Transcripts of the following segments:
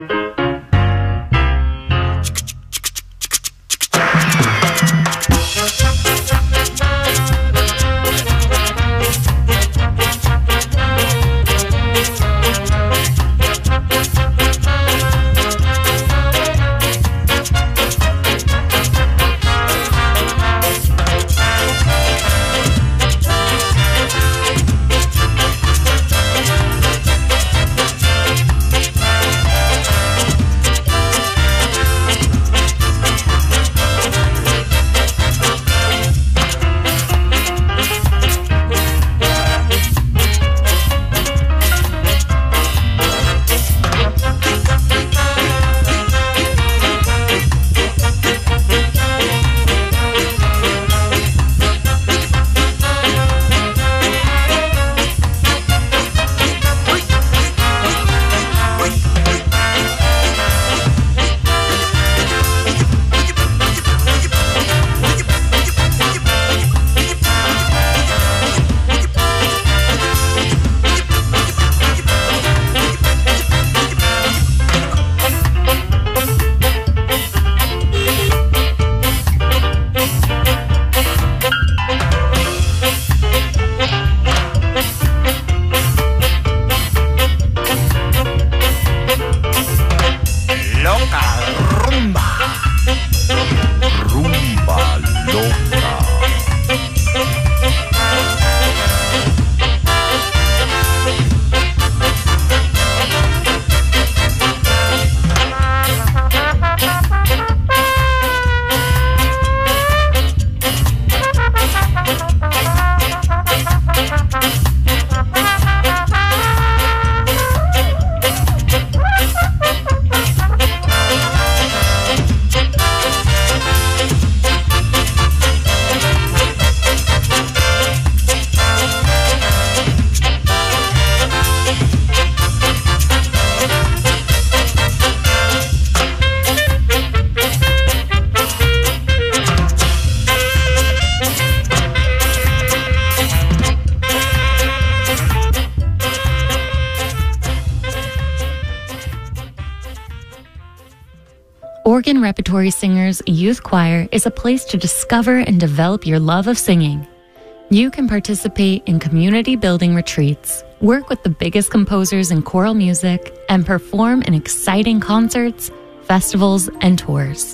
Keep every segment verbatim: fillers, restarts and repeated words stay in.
Oregon Repertory Singers Youth Choir is a place to discover and develop your love of singing. You can participate in community building retreats, work with the biggest composers in choral music, and perform in exciting concerts, festivals, and tours.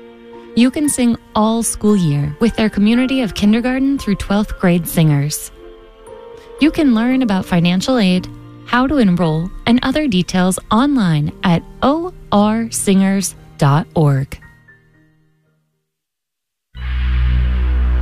You can sing all school year with their community of kindergarten through twelfth grade singers. You can learn about financial aid, how to enroll, and other details online at o r singers dot org.